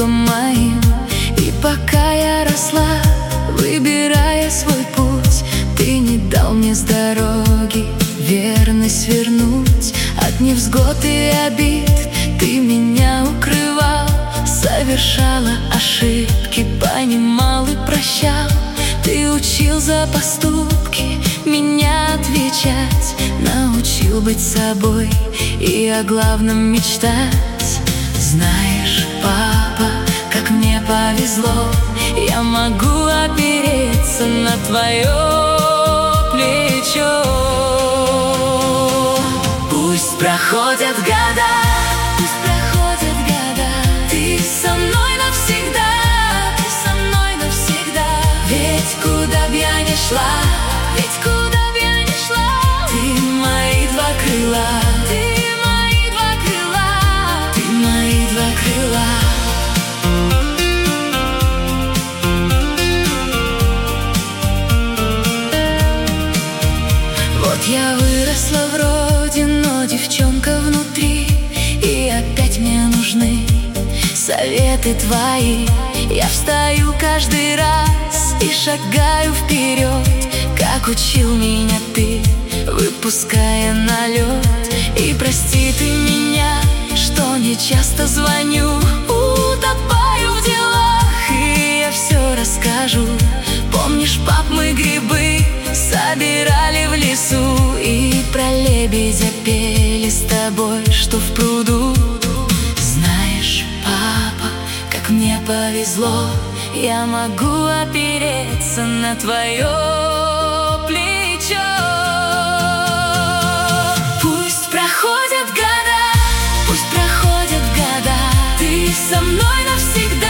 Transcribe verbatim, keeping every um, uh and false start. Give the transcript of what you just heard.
другом моим. И пока я росла, выбирая свой путь, ты не дал мне с дороги верность вернуть. От невзгод и обид ты меня укрывал, совершала ошибки, понимал и прощал. Ты учил за поступки меня отвечать, научил быть собой и о главном мечтать. Знаешь, папа, как мне повезло, я могу опереться на твое плечо. Пусть проходят года, пусть проходят года, ты со мной навсегда, ты со мной навсегда. Ведь куда б я ни шла, ведь куда б я ни шла, ты мои два крыла, ты мои два крыла, ты мои два крыла. Вот я выросла вроде, но девчонка внутри, и опять мне нужны советы твои. Я встаю каждый раз и шагаю вперед, как учил меня ты, выпуская на лед. И прости ты меня, что не часто звоню, утопаю в делах, и я все расскажу. Помнишь, пап, мы грибы собирали в лесу, и про лебедя пели с тобой, что в пруду. Знаешь, папа, как мне повезло, я могу опереться на твое плечо. Пусть проходят года, пусть проходят года, ты со мной навсегда,